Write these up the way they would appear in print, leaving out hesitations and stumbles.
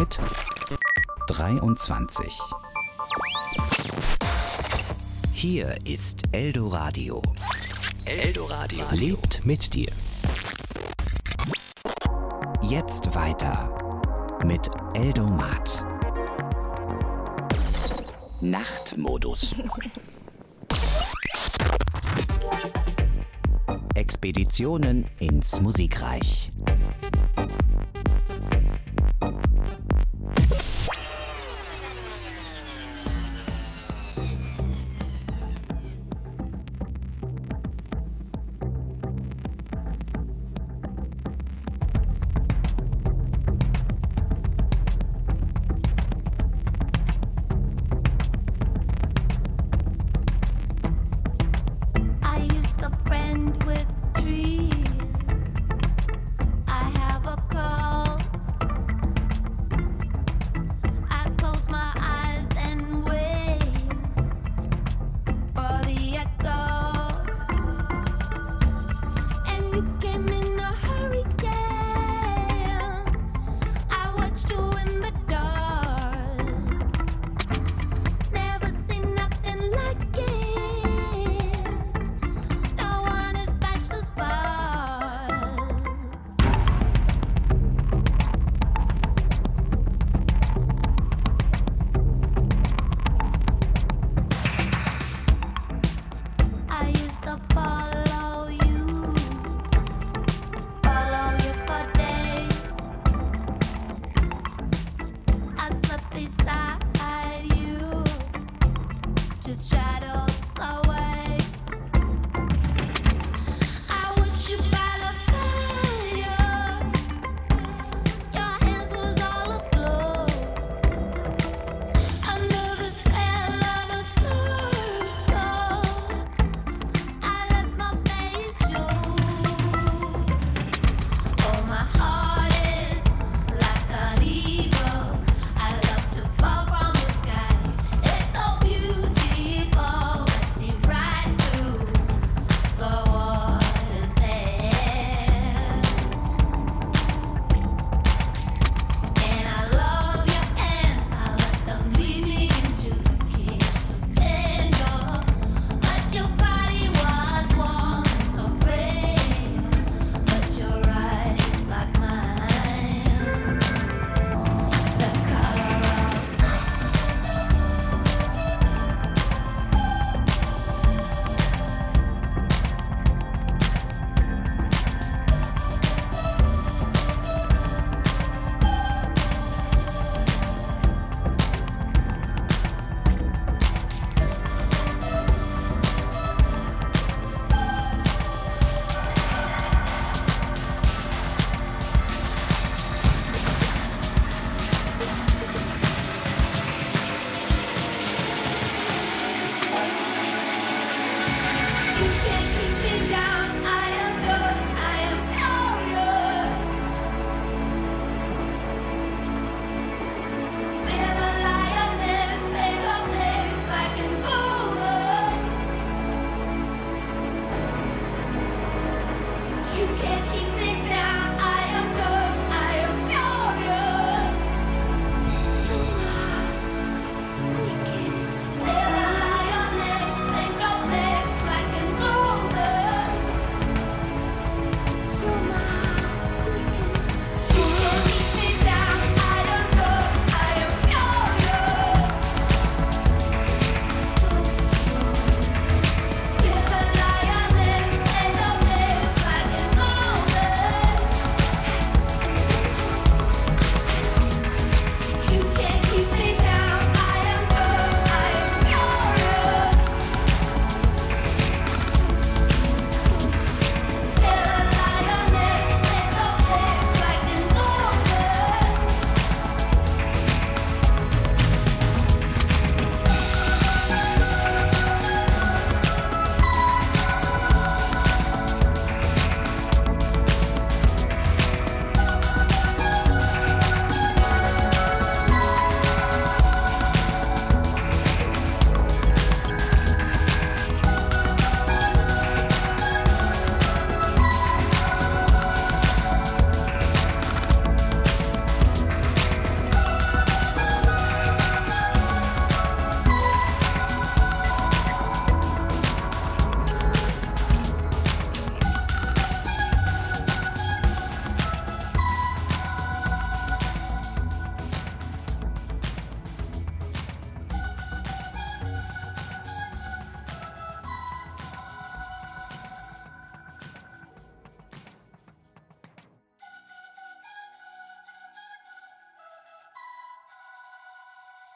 mit 23. Hier ist Eldoradio. Eldoradio lebt mit dir. Jetzt weiter mit Eldomat. Nachtmodus. Expeditionen ins Musikreich.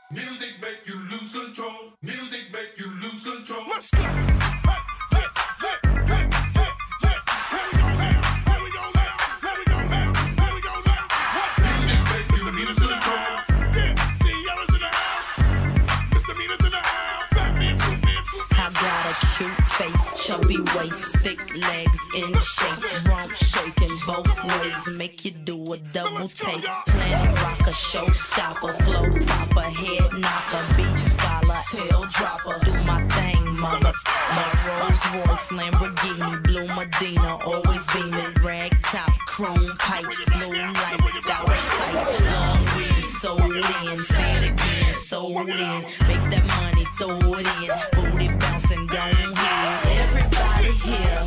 Music make you lose control. Music make you lose control. Let's go. Chubby waist, thick legs in shape, rump shaking both ways, make you do a double take. Planet rocker, showstopper, flow popper, head knocker, beat scholar, tail dropper. Do my thing, mother. My Rolls Royce, Lamborghini, blue Medina, always beaming, rag top, chrome pipes, blue lights, out of sight. Long weed, sold in, say it again, sold in. Make that money, throw it in, booty bouncing, go ahead. Everybody here,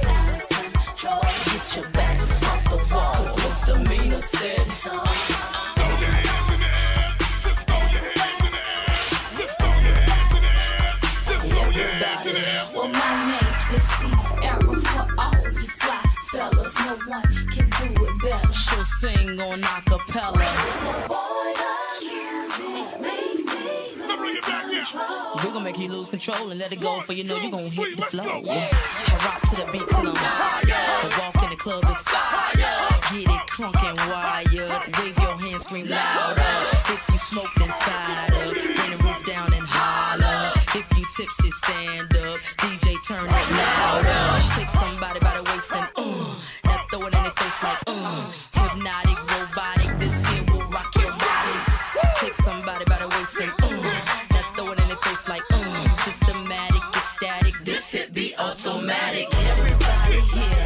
get your backs off the wall, 'cause misdemeanor said so. Throw your hands in the air, just throw your hands in the air, just throw your hands in the air, just throw your hands in the air. Well, my name is Sierra for all you fly fellas. No one can do it better. She'll sing on acapella. Boy, the music makes me lose control. We're gonna make you lose control and let it go, for you know you're gonna hit the flow. I rock to the beat till I'm higher. The walk in the club is fire. Get it crunk and wired. Wave your hands, scream louder. If you smoke, then fired up. Bring the roof down and holler. If you tipsy, stand up. DJ, turn it louder. Take somebody by the waist and now throw it in their face like hypnotic, robotic. This here will rock your bodies. Take somebody by the waist and now throw it in their face like systematic, ecstatic. This hit be automatic. Everybody here,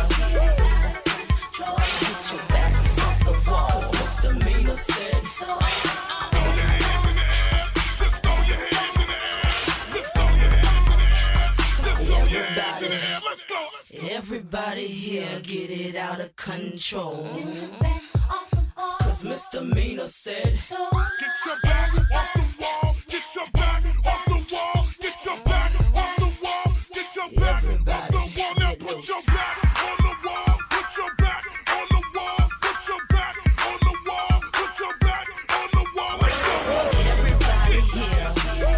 get your backs off the wall, 'cause misdemeanor said so. Throw your hands in the air, just throw your hands in the air, just throw your hands in the air, just throw your hands in the air. Let's go. Everybody here, get it out of control, Get your backs off the wall. 'cause misdemeanor said So Get your back off the wall, get your back off the wall, get your back off the wall, get your back off the wall. Now put your back on the wall, put your back on the wall, put your back on the wall, put your back on the wall. Let's go. everybody here,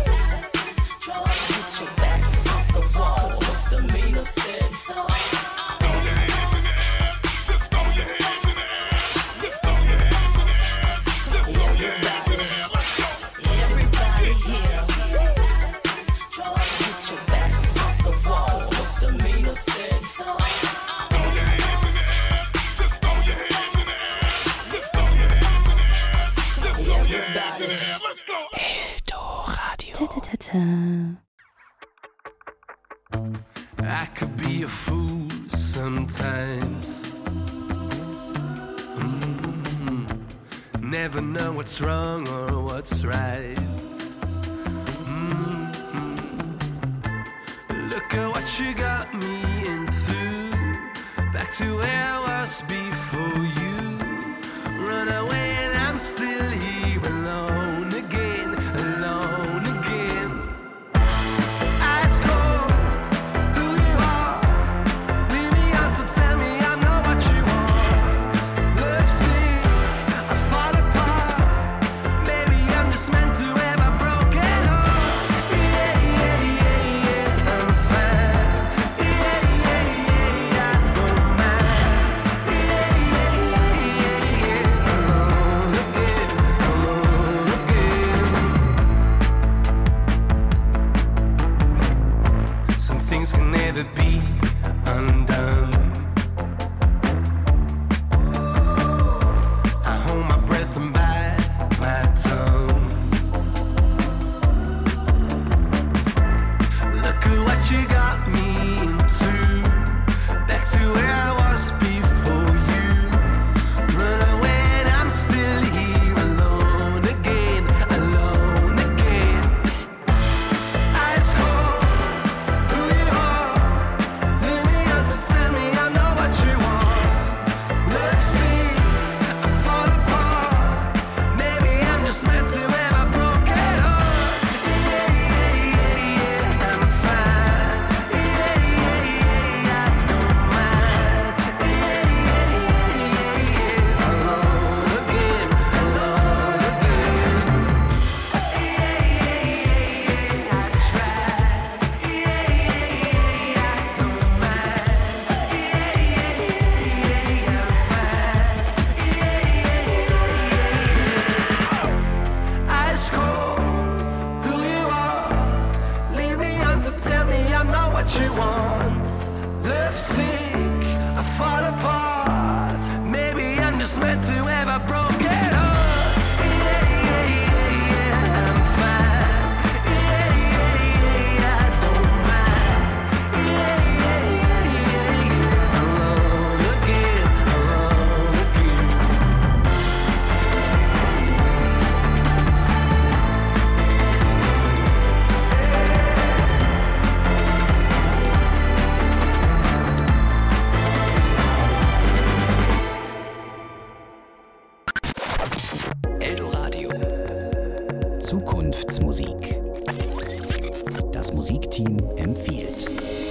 get your backs off the wall, 'cause misdemeanor said so. Throw your hands in the air, just throw your hands in the air, just throw your hands in the air, just throw your hands in the air. Let's go. Everybody here, get your backs off the wall, 'cause misdemeanor said so. Throw your hands in the air, just throw your hands in the air, just throw your hands in the air, just throw your hands in the air. Let's go. I could be a fool sometimes. Never know what's wrong or what's right. Look at what you got me into. Back to where I was before you. Run away and I'm still here alone again, alone again. Eyes cold, who you are. Leave me out to tell me I'm not what you want. Love sick, I fall apart. Maybe I'm just meant to have a broken heart. Yeah, yeah, yeah, yeah, I'm fine. Yeah, yeah, yeah, I don't mind. Yeah, yeah, yeah, yeah, alone. Zukunftsmusik. Das Musikteam empfiehlt.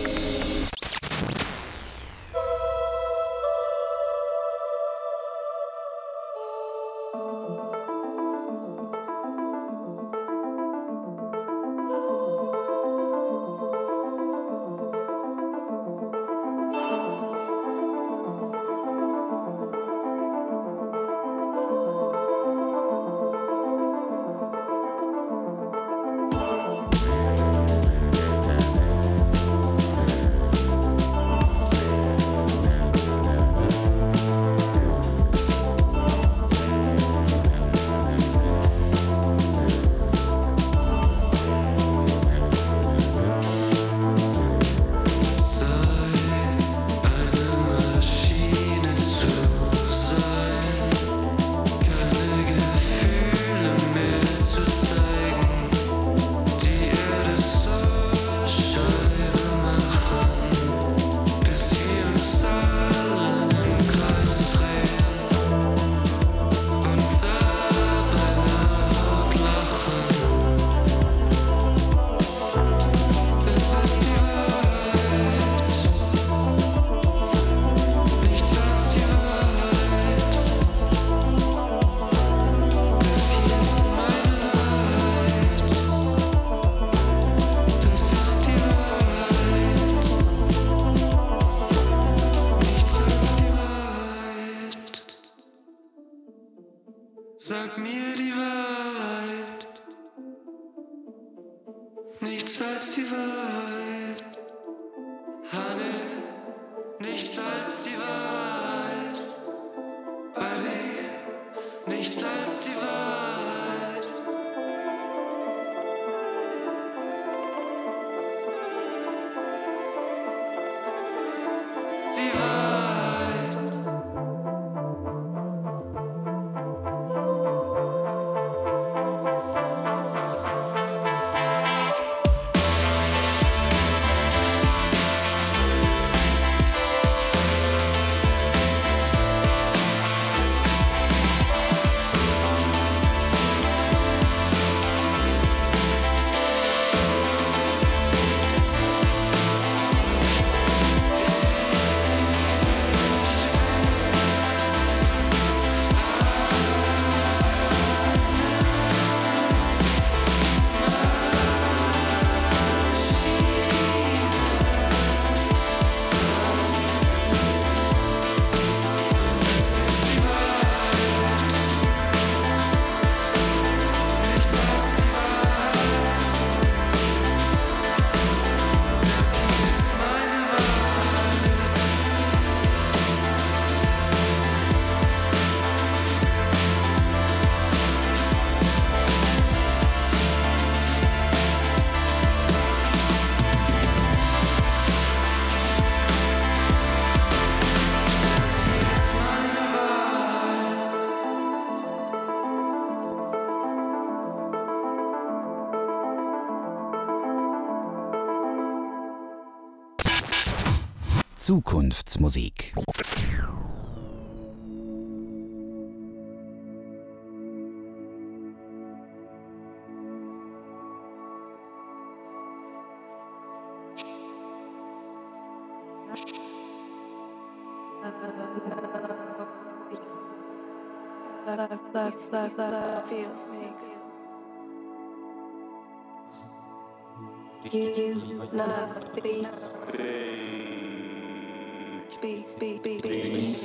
Sag mir die Wahrheit, nichts als die Wahrheit. Honey, nichts als die Wahrheit. Buddy, nichts als die Wahrheit. Die Wahrheit. Zukunftsmusik. Feel makes you love be.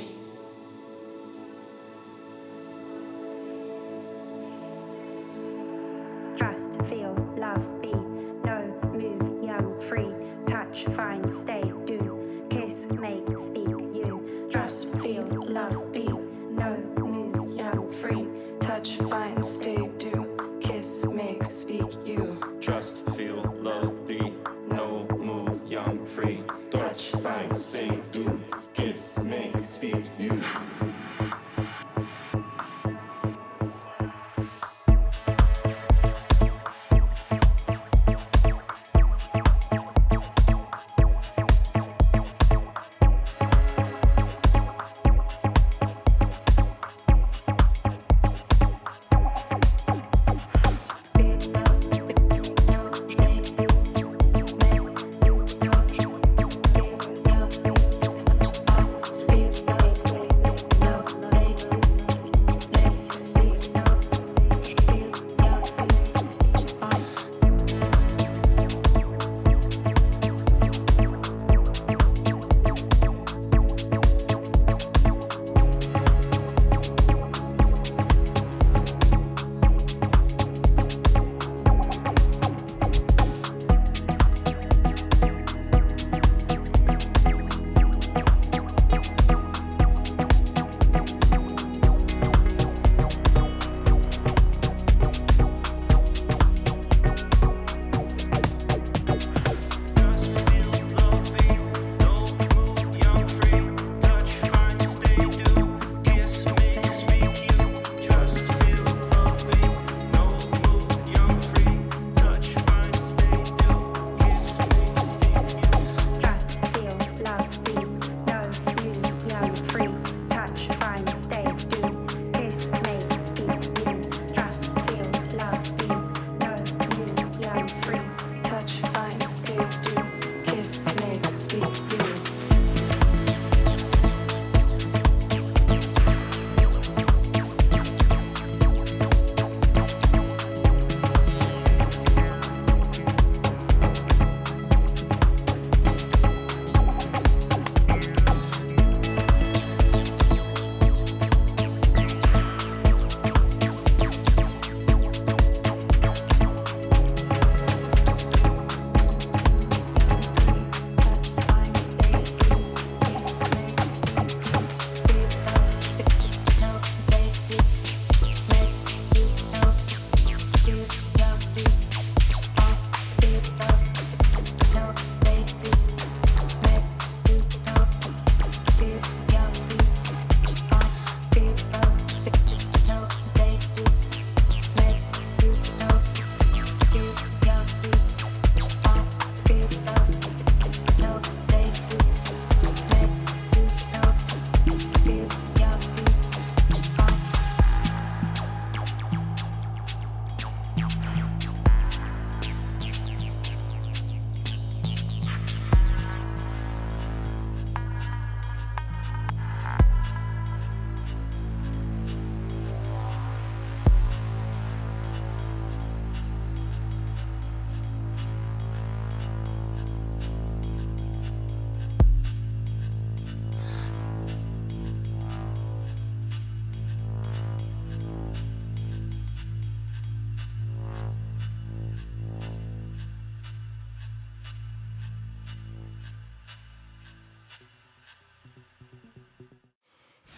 Trust, feel, love, be. No, move, young, free. Touch, find, stay, do. Kiss, make, speak, you. Trust, feel, love, be. No, move, young, free. Touch, find, stay, do. Kiss, make, speak, you. Trust, feel, love, be. No, move, young, free. Touch, find, stay, do. Kiss, make, speak, you.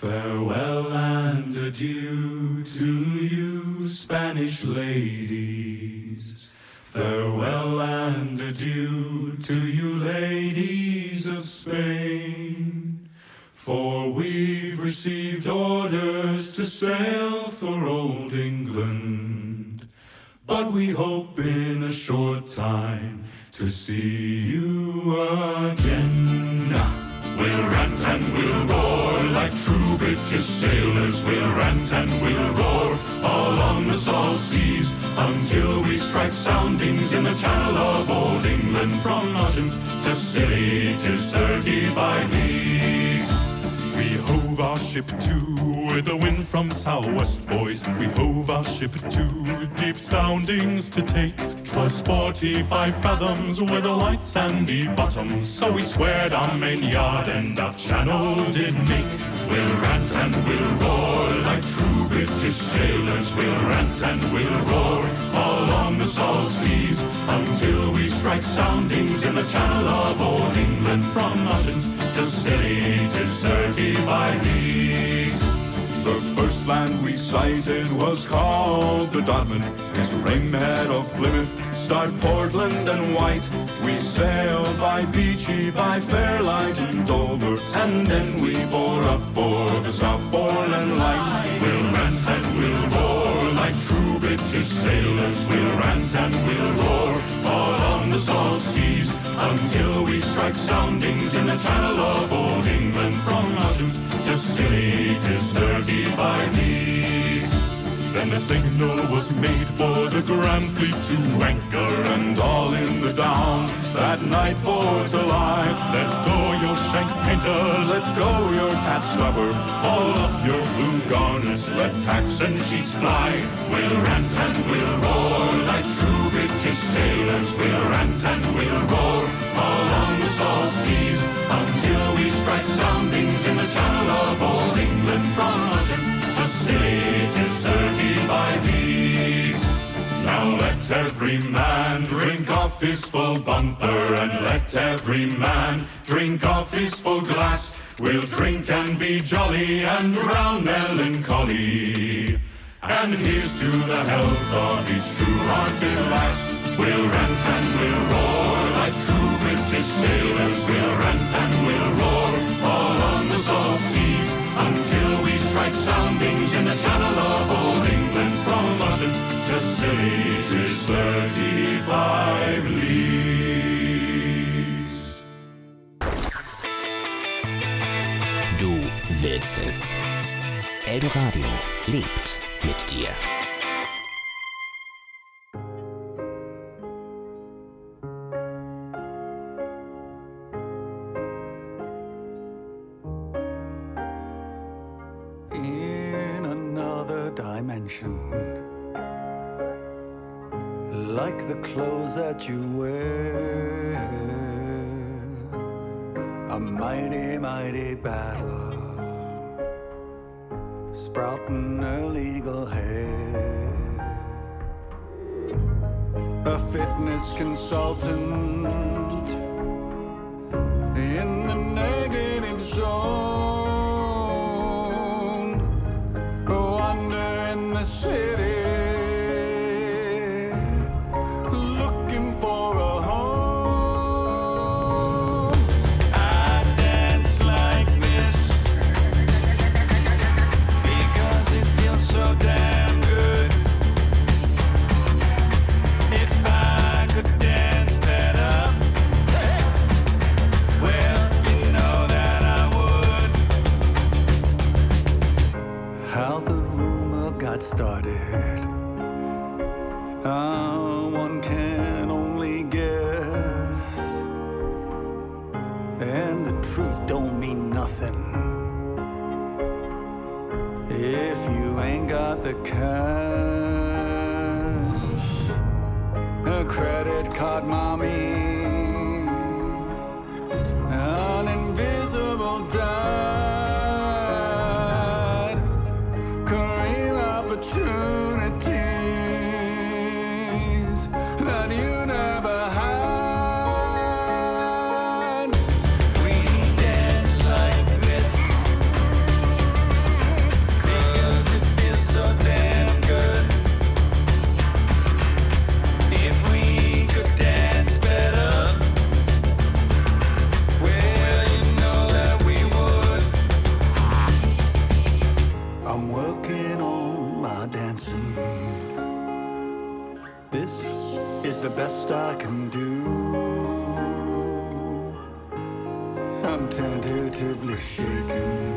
Farewell and adieu to you, Spanish ladies. Farewell and adieu to you, ladies of Spain. For we've received orders to sail for old England. But we hope in a short time to see you again. We'll rant and we'll roar like true British sailors. We'll rant and we'll roar along the salt seas until we strike soundings in the channel of old England. From Oceans to Scilly, 'tis 35 leagues. We hove our ship to with the wind from southwest, boys. We hove our ship to deep soundings to take. 'Twas 45 fathoms with a white sandy bottom, so we squared our main yard and our channel did make. We'll rant and we'll roar like true British sailors. We'll rant and we'll roar along the salt seas until we strike soundings in the channel of old England. From Oceans to Scilly, 'tis 35 leagues. The first land we sighted was called the Dodman. It's Rainhead of Plymouth, starred Portland and White. We sailed by Beachy, by Fairlight and Dover, and then we bore up for the Southforeland Light. We'll rant and we'll roar like true British sailors. We'll rant and we'll roar all on the salt seas until we strike soundings in the channel of old England. From Oceans to Scilly, 'tis 35 leagues. Then the signal was made for the Grand Fleet to anchor, and all in the Downs that night for to lie. Let go your shank painter, let go your catch stopper, haul up your blue garners, let tacks and sheets fly. We'll rant and we'll roar like true British sailors. We'll rant and we'll roar all on the salt seas until we strike soundings in the channel of old England. From Oceans to Scilly, 'tis 35 leagues. Now let every man drink off his full bumper, and let every man drink off his full glass. We'll drink and be jolly and drown melancholy. And here's to the health of each true-hearted lass. We'll rant and we'll roar like true British sailors. We'll rant and we'll roar all on the salt seas until we strike soundings in the channel of old England. From Oceans to Scilly, 'tis 35 leagues. Du willst es. Eldoradio lebt mit dir. In another dimension, like the clothes that you wear, a mighty, mighty battle, sprouting illegal hair. A fitness consultant in the negative zone, wander in the city, looking for a home. I dance like this because it feels so damn good. If I could dance better, well, you know that I would. How the rumor got started, one can only guess, and the truth don't mean nothing if you ain't got the cash. A credit card mommy, an invisible dad, career opportunities that you never had. We dance like this This is the best I can do. I'm tentatively shaken.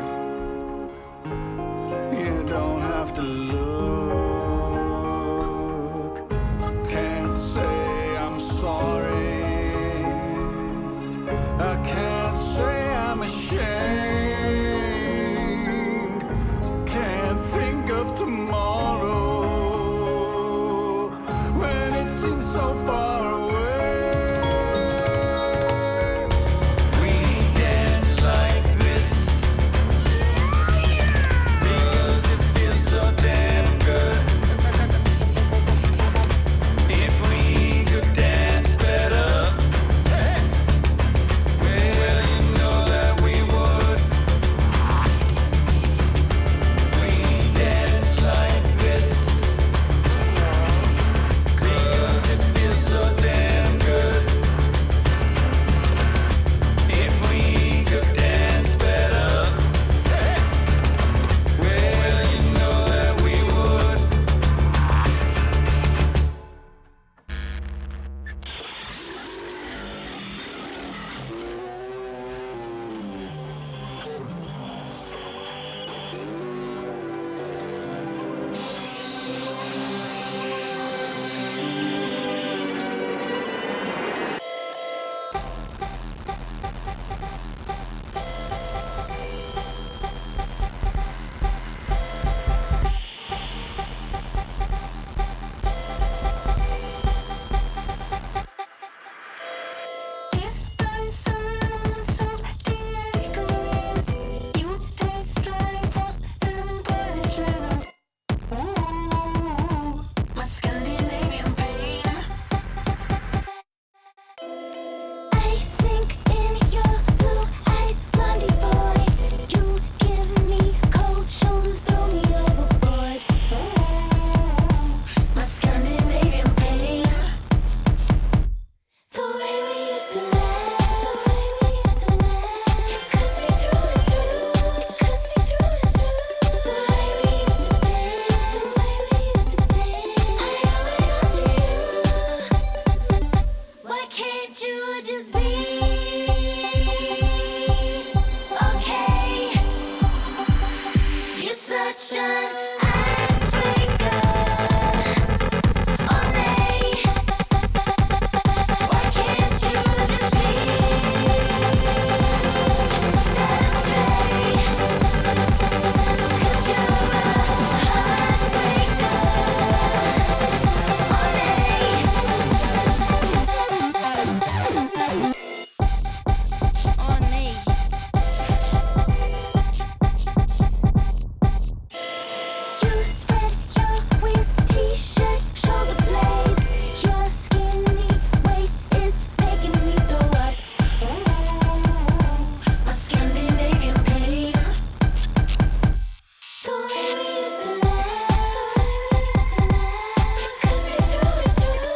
You don't have to look. Can't say I'm sorry. I can't say I'm ashamed. Can't think of tomorrow when it seems so far away. We dance like this because it feels so damn good. If we could dance better, well, you know that we would. We dance like this because it feels so damn good. If we could dance better, well, you know that we would. Why can't you just be okay? You're such an icebreaker. Only. Why can't you just be astray? 'Cause you're a heartbreaker. You spread your wings, t-shirt, shoulder blades. Your skinny waist is making me throw up. My Scandinavian pain. The way we used to laugh, 'cause we threw it through.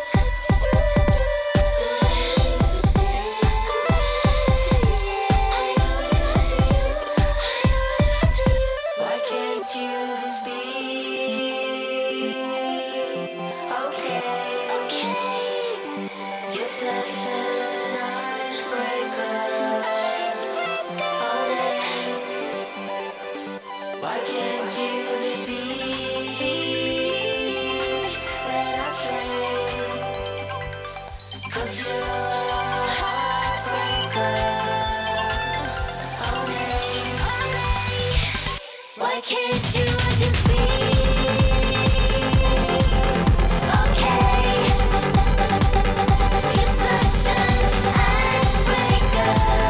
The way we used to dance, I owe it all to you. Why can't you just be okay? You're such an icebreaker. Why can't you just be led astray? 'Cause you're a heartbreaker. Why can't you just be okay? You're such an icebreaker.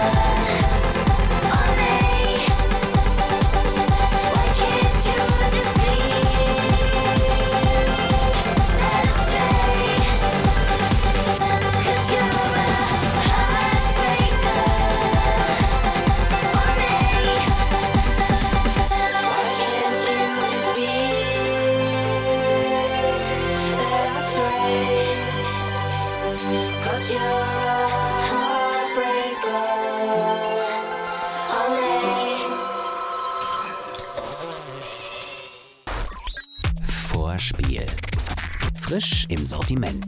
Only. Why can't you just be led astray? 'Cause you're a heartbreaker. Only. Why can't you just be led astray? 'Cause you're a heartbreaker. Only. Vorspiel. Frisch im Sortiment.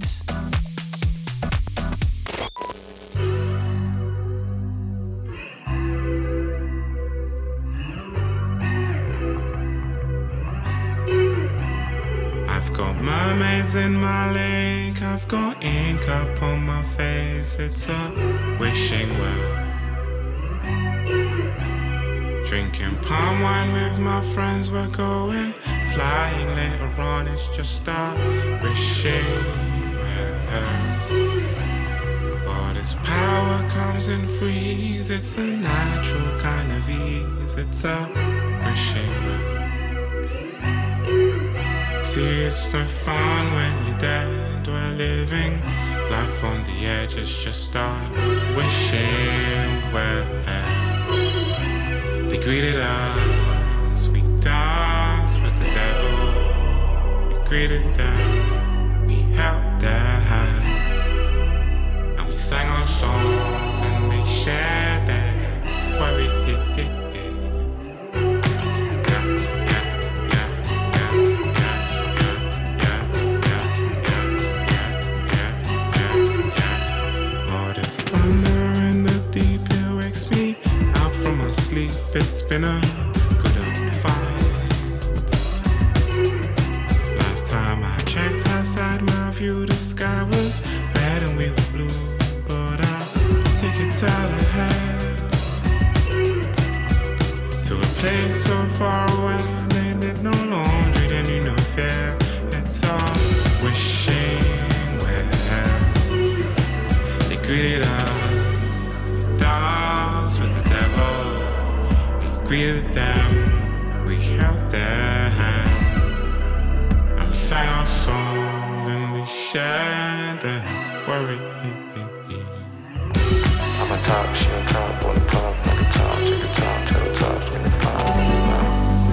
I've got mermaids in my lake, I've got ink up on my face, it's a wishing well. Drinking palm wine with my friends, we're going flying later on, it's just a wishing well. But its power comes in freeze, it's a natural kind of ease, it's a wishing well. See, it's no fun when you're dead. We're living life on the edge. It's just a wishing well. They greeted us. We danced with the devil. We greeted them. We held their hand. And we sang our songs and they shared their worry. It's been a good old fight. Last time I checked outside my view, the sky was red and we were blue. But our tickets out ahead to a place so far away. They did no laundry, they knew no fear. It's all wishing well. They greeted us, danced with the devil. Greeted them, we held their hands, and we sang our songs and we shared their worry. I'm a top, she on top, wanna puff like a top, take a top, tail tops, when you find me now.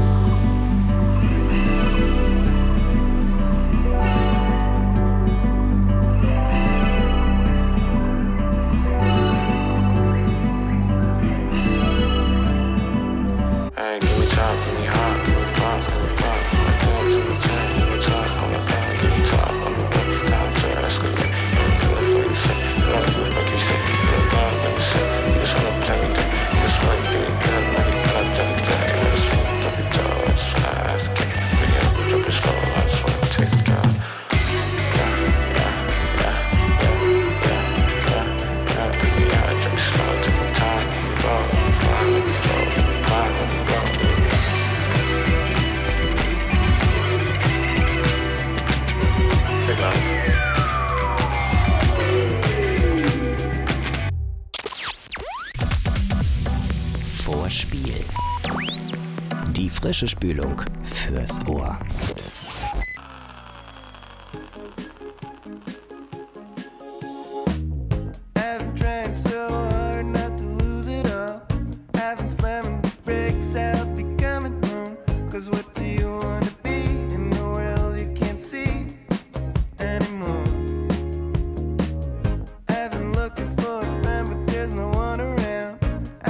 Vorspiel. Die frische Spülung fürs Ohr.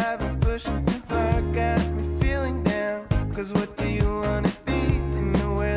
Cause what do you wanna be in the world?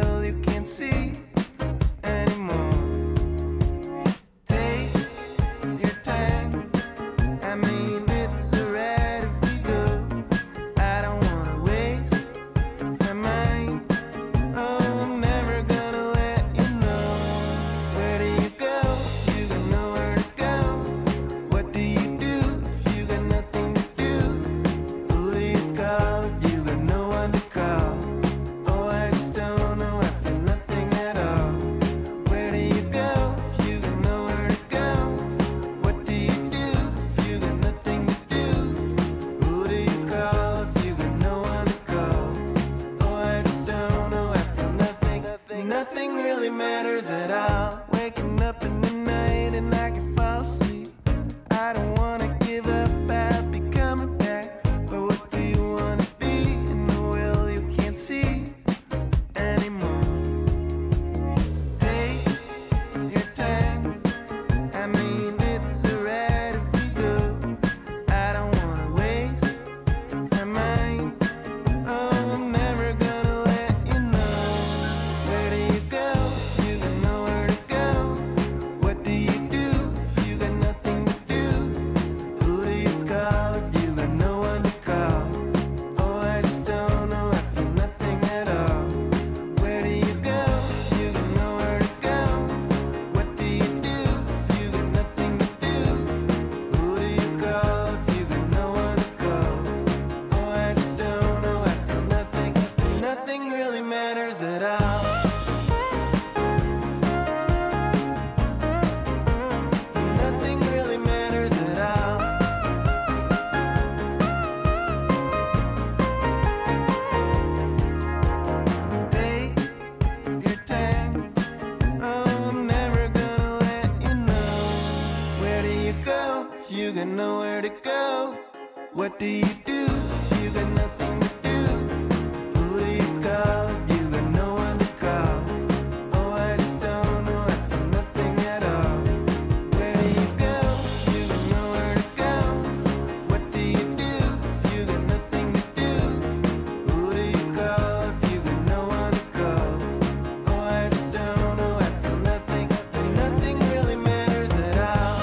got nowhere to go. What do you do? You got nothing to do. Who do you call if you got no one to call? Oh, I just don't know it from nothing at all. Where do you go? You got nowhere to go. What do you do if you got nothing to do? Who do you call if you got no one to call? Oh, I just don't know it from nothing. And nothing really matters at all.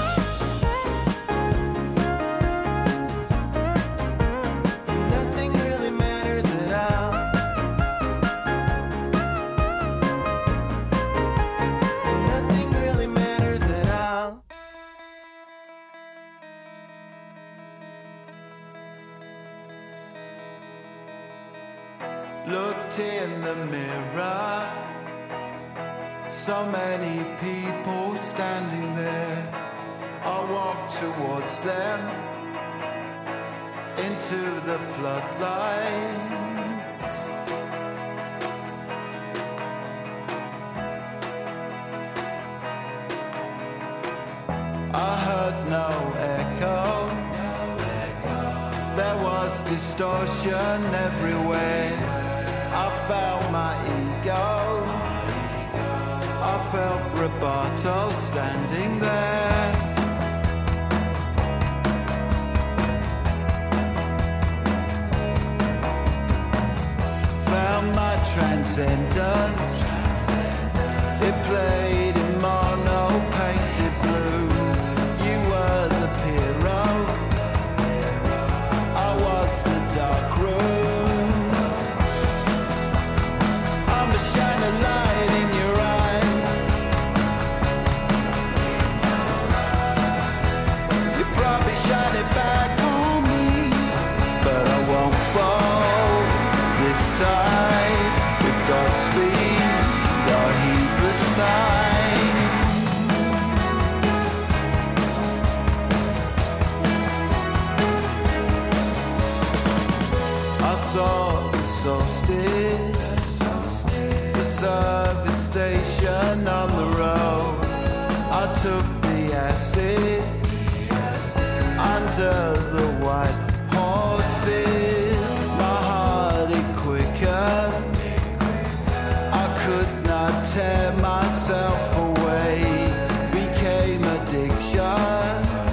Nothing really matters at all. Nothing really matters at all. Looked in the mirror, so many people standing there. I walked towards them into the floodlights. I heard no echo. There was distortion everywhere. I felt my ego. I felt Roberto standing there. Found my transcendence. It played in mono painted blue. You were the hero. I was the dark room. I'm the shining light in your eye. You probably shine it back on me, but I won't fall this time. With Godspeed, I'll heed the sign. I saw the solstice, the service station on the road. I took the acid under the white horses. My heart it quicker. I could not tear myself away. Became addiction.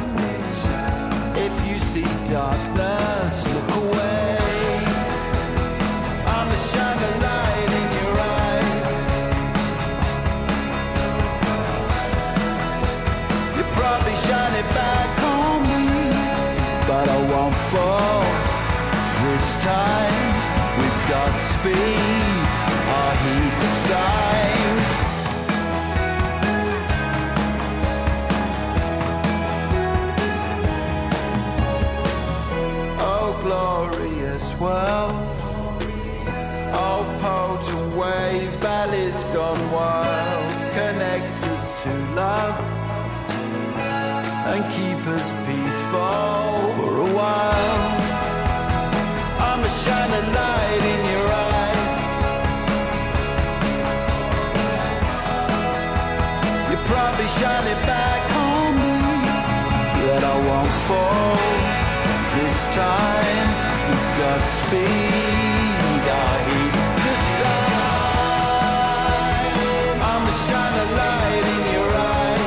If you see darkness, look away. I'm the shining light in your eyes. You probably shine it back on me, but I won't fall this time. With Godspeed, I'll heed the signs. Oh, glorious world. Oh, potent wave, valleys gone wild. Connect us to love and keep us peaceful for a while. I'm a shining light in your eye. You probably shine it back on me, but I won't fall this time. With Godspeed, I heed the sign. I'm a shining light in your eye.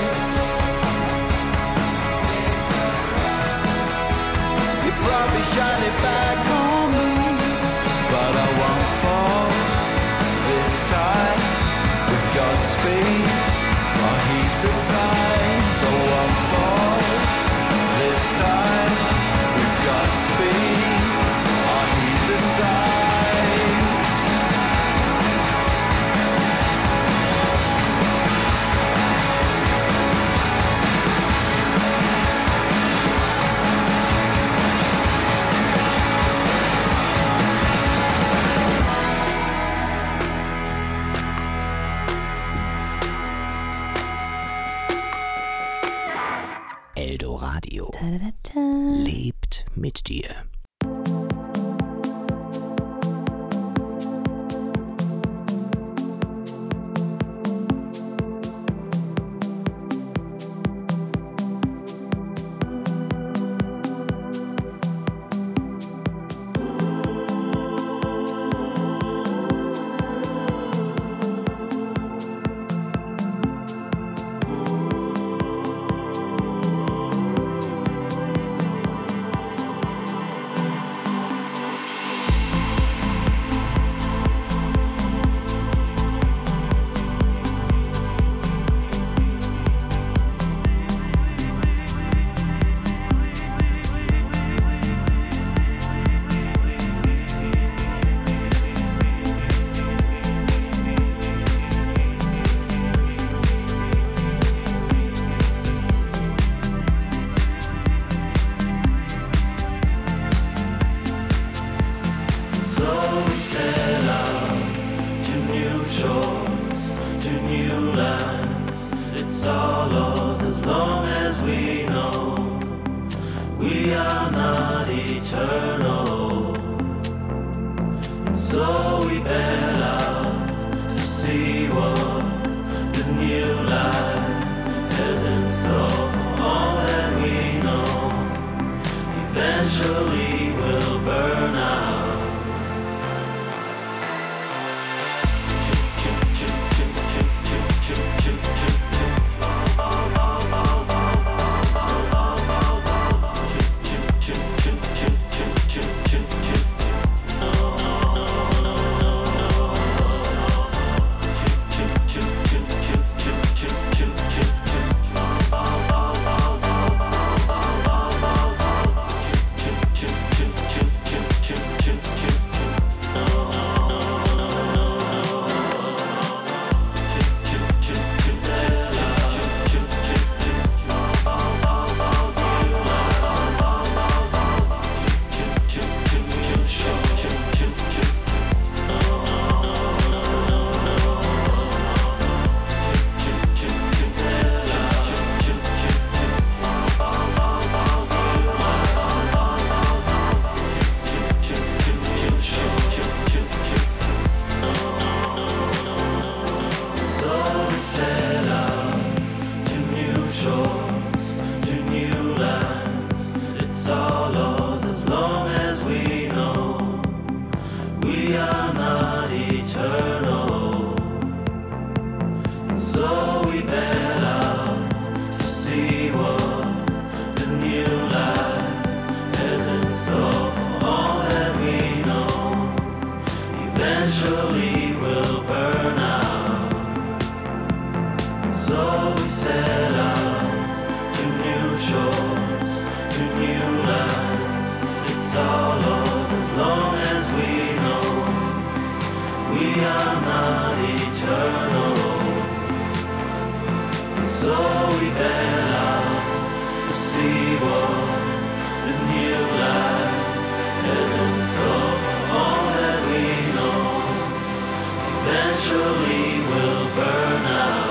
You probably shine it back on me, but I won't fall this time. With Godspeed, I heed the signs. I won't fall this time. With Godspeed, I heed the signs. Eldoradio lebt mit dir. shores, to new lands. It's all ours as long as we know we are not eternal. And so we bet out to see what this new life has in store for all that we know. Eventually we'll burn out. And so we set out to new shores, to new lands. It's all ours as long as we know we are not eternal. And so we bet out to see what this new life has in store for all that we know. Eventually we'll burn out.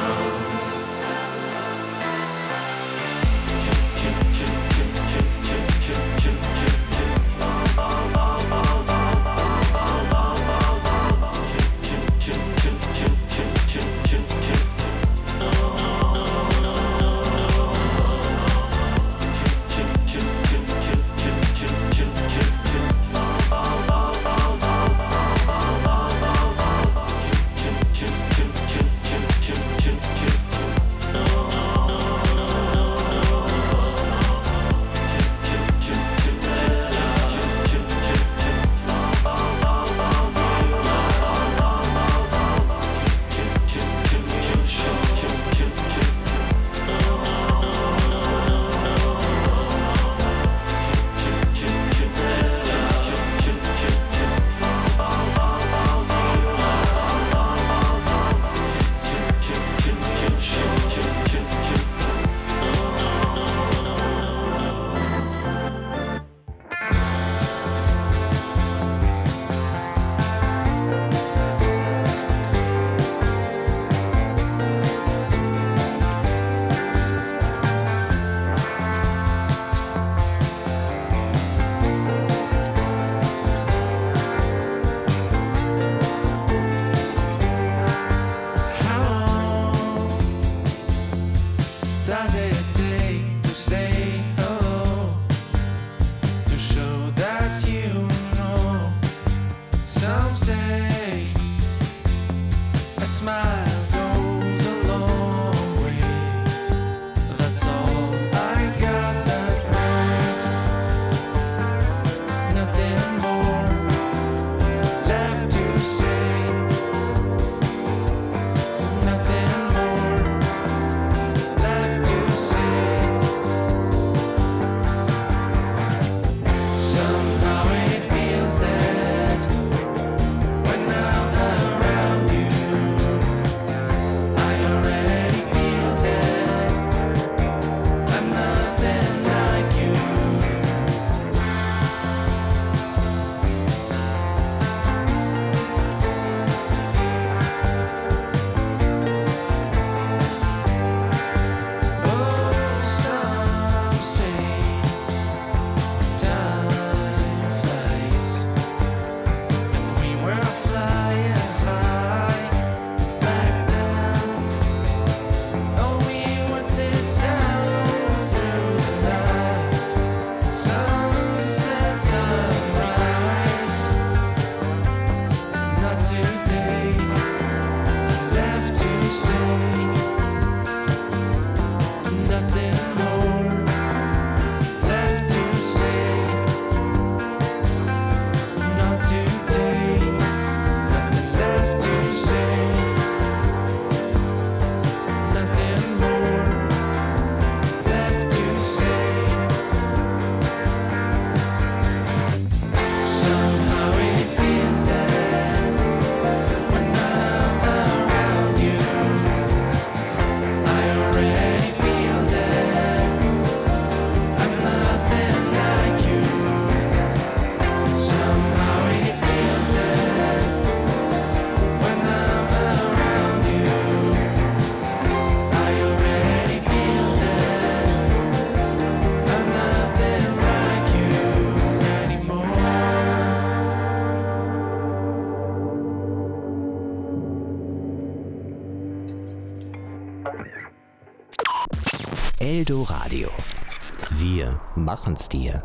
Eldoradio. Wir machen's dir.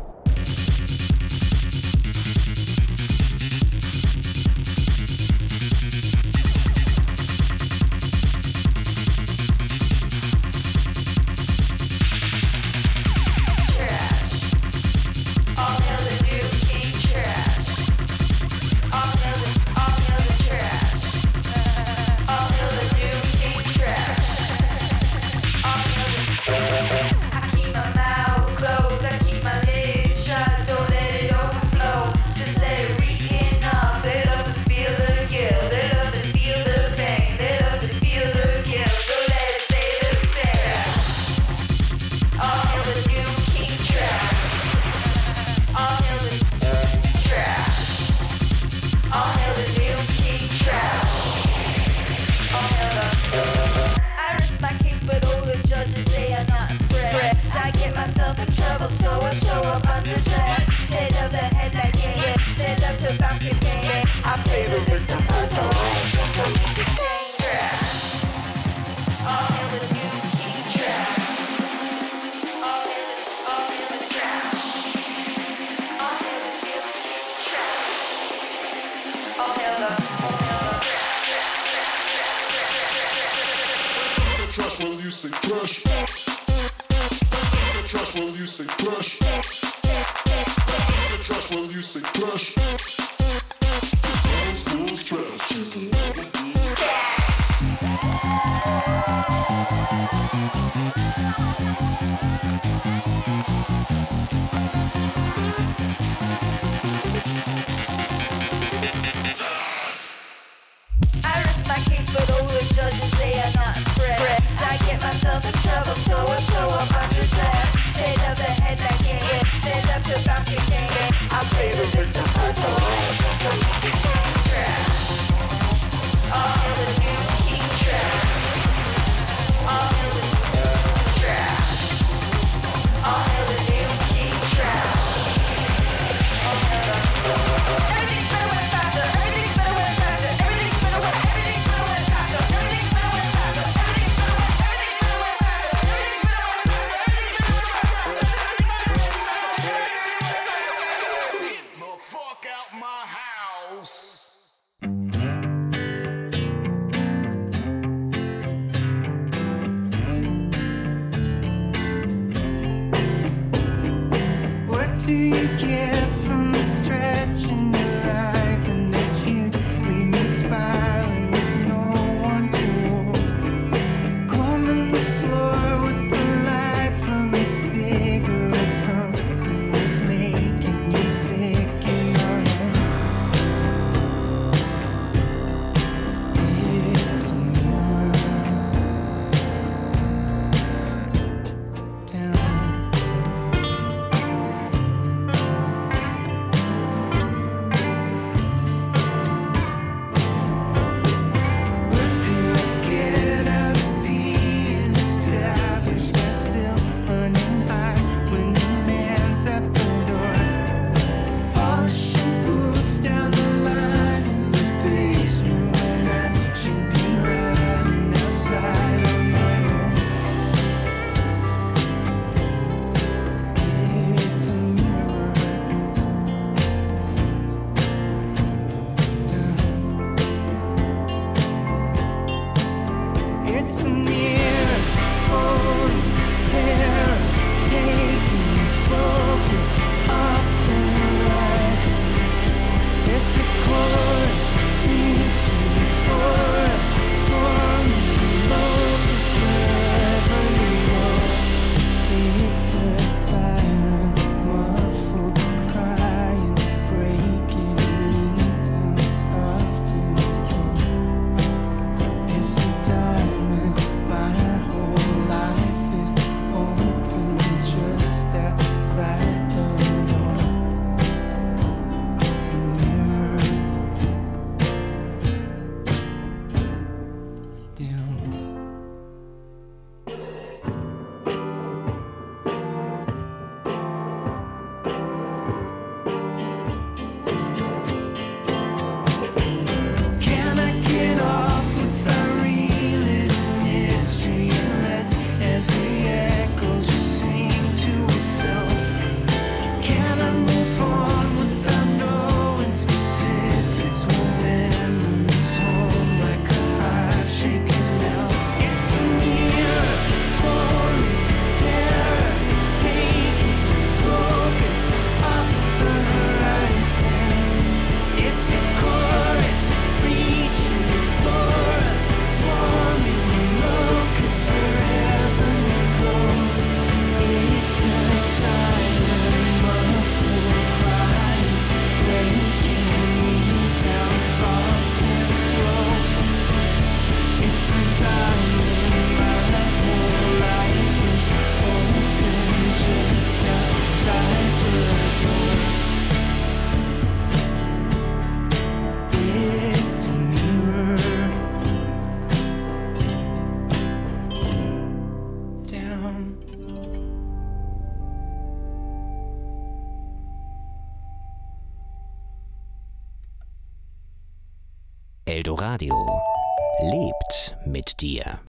Eldoradio lebt mit dir.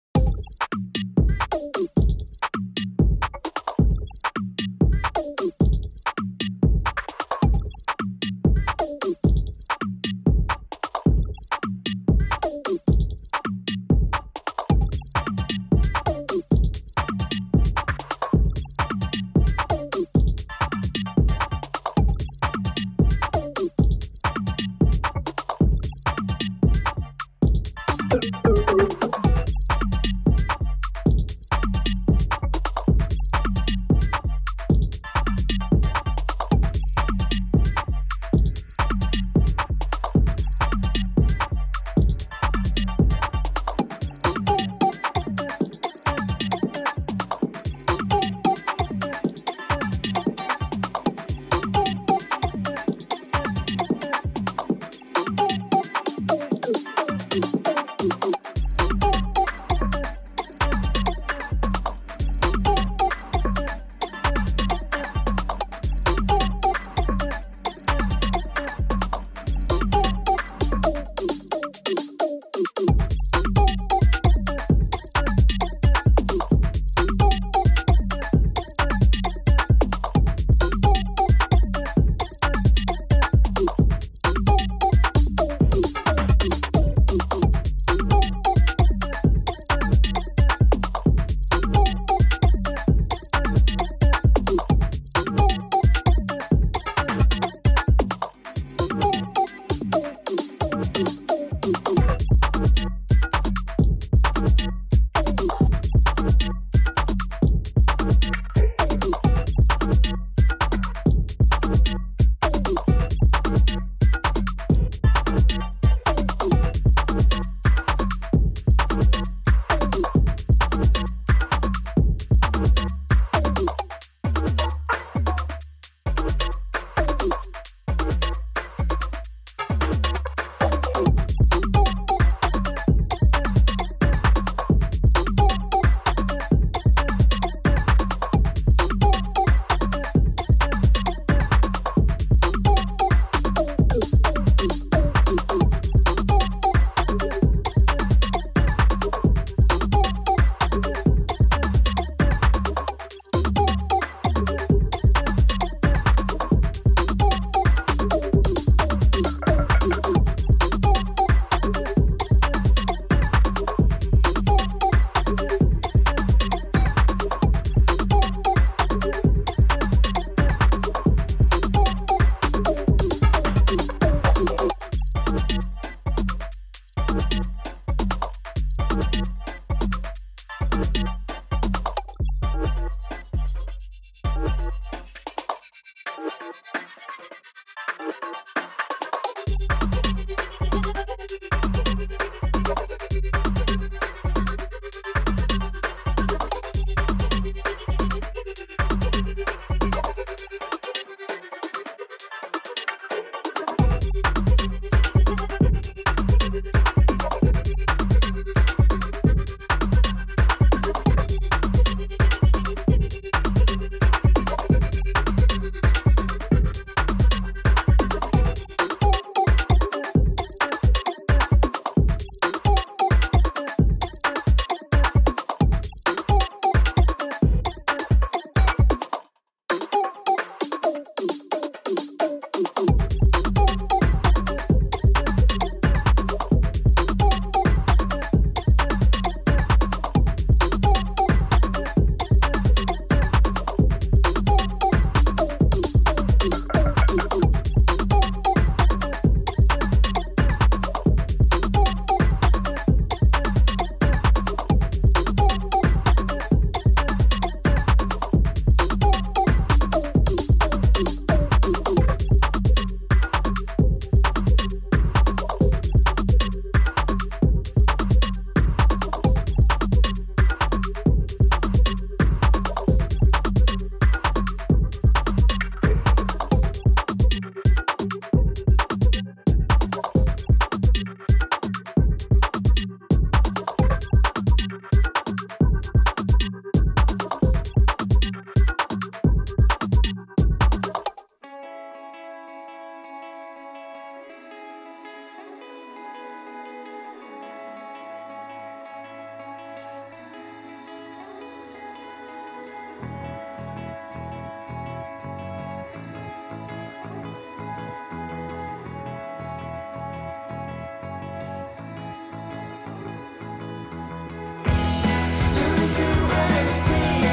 free.